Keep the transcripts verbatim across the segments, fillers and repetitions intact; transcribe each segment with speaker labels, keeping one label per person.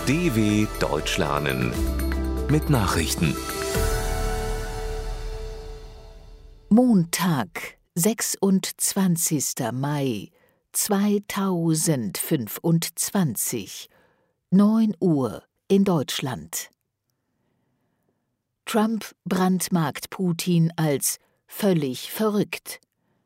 Speaker 1: D W Deutsch lernen mit Nachrichten.
Speaker 2: Montag, sechsundzwanzigster Mai zweitausendfünfundzwanzig, neun Uhr in Deutschland. Trump brandmarkt Putin als völlig verrückt.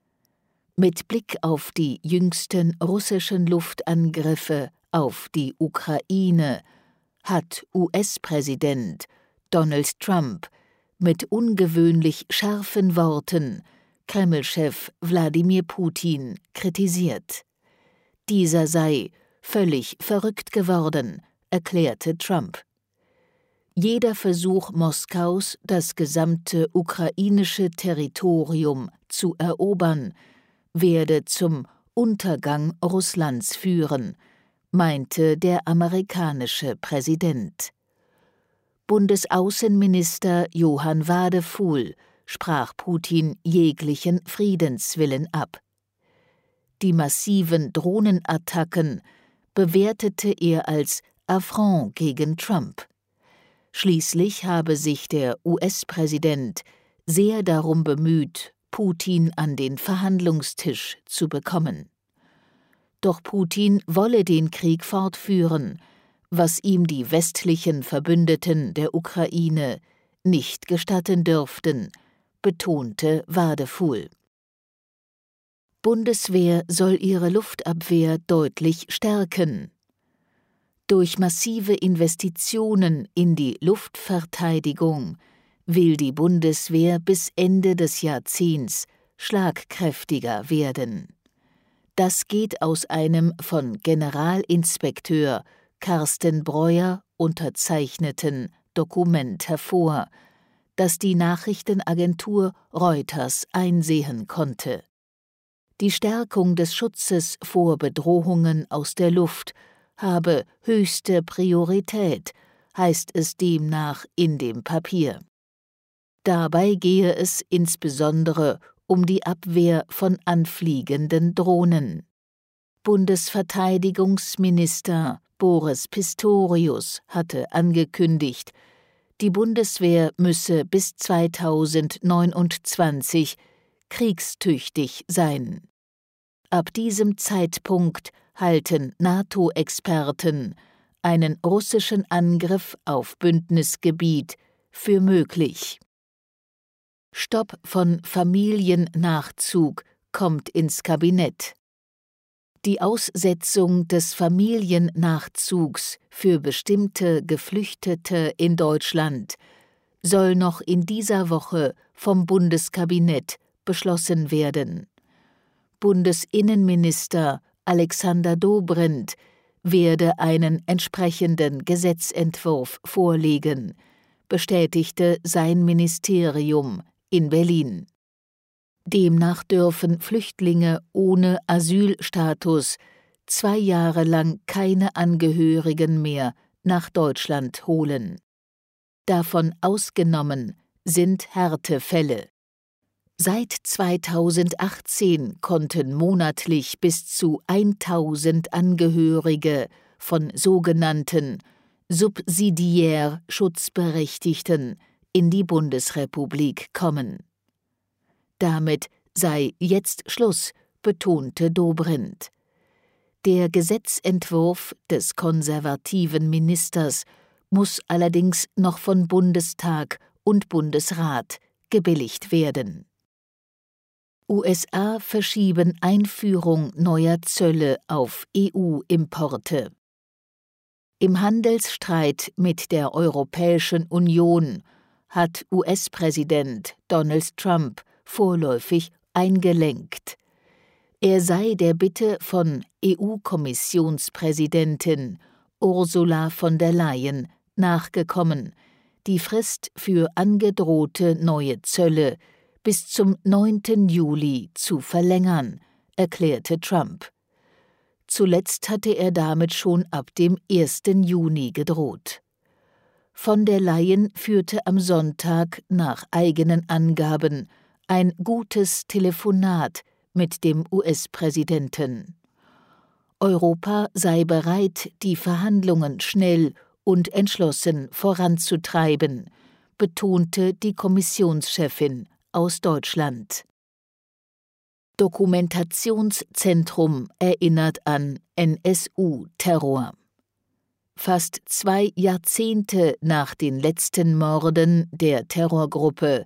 Speaker 2: Mit Blick auf die jüngsten russischen Luftangriffe auf die Ukraine hat U S-Präsident Donald Trump mit ungewöhnlich scharfen Worten Kreml-Chef Wladimir Putin kritisiert. Dieser sei völlig verrückt geworden, erklärte Trump. Jeder Versuch Moskaus, das gesamte ukrainische Territorium zu erobern, werde zum Untergang Russlands führen, meinte der amerikanische Präsident. Bundesaußenminister Johann Wadefuhl sprach Putin jeglichen Friedenswillen ab. Die massiven Drohnenattacken bewertete er als Affront gegen Trump. Schließlich habe sich der U S-Präsident sehr darum bemüht, Putin an den Verhandlungstisch zu bekommen. Doch Putin wolle den Krieg fortführen, was ihm die westlichen Verbündeten der Ukraine nicht gestatten dürften, betonte Wadefuhl. Bundeswehr soll ihre Luftabwehr deutlich stärken. Durch massive Investitionen in die Luftverteidigung will die Bundeswehr bis Ende des Jahrzehnts schlagkräftiger werden. Das geht aus einem von Generalinspekteur Carsten Breuer unterzeichneten Dokument hervor, das die Nachrichtenagentur Reuters einsehen konnte. Die Stärkung des Schutzes vor Bedrohungen aus der Luft habe höchste Priorität, heißt es demnach in dem Papier. Dabei gehe es insbesondere um die Abwehr von anfliegenden Drohnen. Bundesverteidigungsminister Boris Pistorius hatte angekündigt, die Bundeswehr müsse bis zweitausendneunundzwanzig kriegstüchtig sein. Ab diesem Zeitpunkt halten NATO-Experten einen russischen Angriff auf Bündnisgebiet für möglich. Stopp von Familiennachzug kommt ins Kabinett. Die Aussetzung des Familiennachzugs für bestimmte Geflüchtete in Deutschland soll noch in dieser Woche vom Bundeskabinett beschlossen werden. Bundesinnenminister Alexander Dobrindt werde einen entsprechenden Gesetzentwurf vorlegen, bestätigte sein Ministerium in Berlin. Demnach dürfen Flüchtlinge ohne Asylstatus zwei Jahre lang keine Angehörigen mehr nach Deutschland holen. Davon ausgenommen sind Härtefälle. Seit zweitausendachtzehn konnten monatlich bis zu tausend Angehörige von sogenannten subsidiär Schutzberechtigten in die Bundesrepublik kommen. Damit sei jetzt Schluss, betonte Dobrindt. Der Gesetzentwurf des konservativen Ministers muss allerdings noch von Bundestag und Bundesrat gebilligt werden. U S A verschieben Einführung neuer Zölle auf E U-Importe. Im Handelsstreit mit der Europäischen Union hat U S-Präsident Donald Trump vorläufig eingelenkt. Er sei der Bitte von E U-Kommissionspräsidentin Ursula von der Leyen nachgekommen, die Frist für angedrohte neue Zölle bis zum neunten Juli zu verlängern, erklärte Trump. Zuletzt hatte er damit schon ab dem ersten Juni gedroht. Von der Leyen führte am Sonntag nach eigenen Angaben ein gutes Telefonat mit dem U S-Präsidenten. Europa sei bereit, die Verhandlungen schnell und entschlossen voranzutreiben, betonte die Kommissionschefin aus Deutschland. Dokumentationszentrum erinnert an N S U-Terror. Fast zwei Jahrzehnte nach den letzten Morden der Terrorgruppe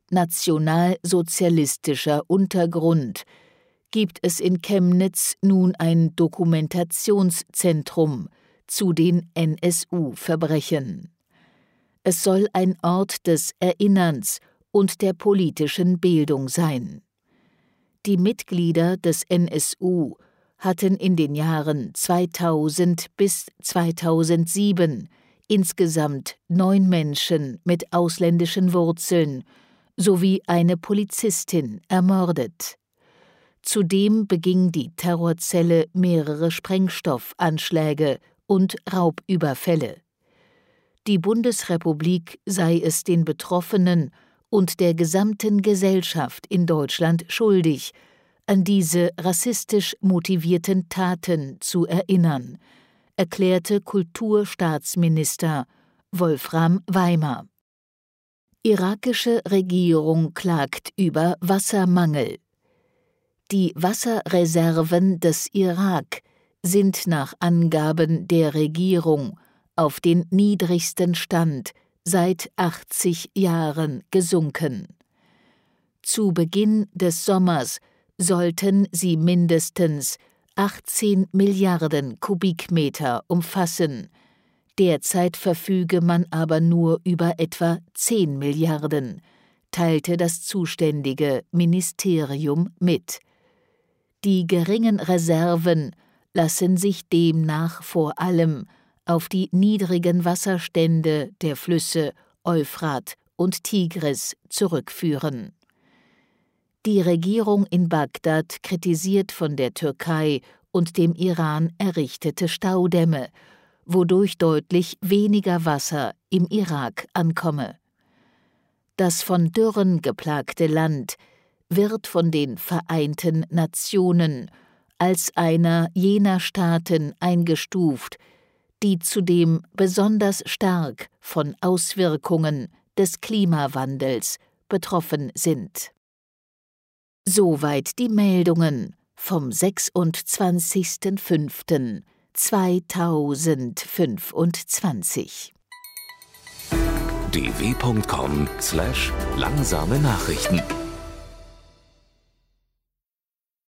Speaker 2: Nationalsozialistischer Untergrund gibt es in Chemnitz nun ein Dokumentationszentrum zu den N S U-Verbrechen. Es soll ein Ort des Erinnerns und der politischen Bildung sein. Die Mitglieder des N S U hatten in den Jahren zweitausend bis zweitausendsieben insgesamt neun Menschen mit ausländischen Wurzeln sowie eine Polizistin ermordet. Zudem beging die Terrorzelle mehrere Sprengstoffanschläge und Raubüberfälle. Die Bundesrepublik sei es den Betroffenen und der gesamten Gesellschaft in Deutschland schuldig, an diese rassistisch motivierten Taten zu erinnern, erklärte Kulturstaatsminister Wolfram Weimer. Irakische Regierung klagt über Wassermangel. Die Wasserreserven des Irak sind nach Angaben der Regierung auf den niedrigsten Stand seit achtzig Jahren gesunken. Zu Beginn des Sommers sollten sie mindestens achtzehn Milliarden Kubikmeter umfassen. Derzeit verfüge man aber nur über etwa zehn Milliarden, teilte das zuständige Ministerium mit. Die geringen Reserven lassen sich demnach vor allem auf die niedrigen Wasserstände der Flüsse Euphrat und Tigris zurückführen. Die Regierung in Bagdad kritisiert von der Türkei und dem Iran errichtete Staudämme, wodurch deutlich weniger Wasser im Irak ankomme. Das von Dürren geplagte Land wird von den Vereinten Nationen als einer jener Staaten eingestuft, die zudem besonders stark von Auswirkungen des Klimawandels betroffen sind. Soweit die Meldungen vom sechsundzwanzigsten fünften zweitausendfünfundzwanzig.
Speaker 1: d w punkt com slash langsame Nachrichten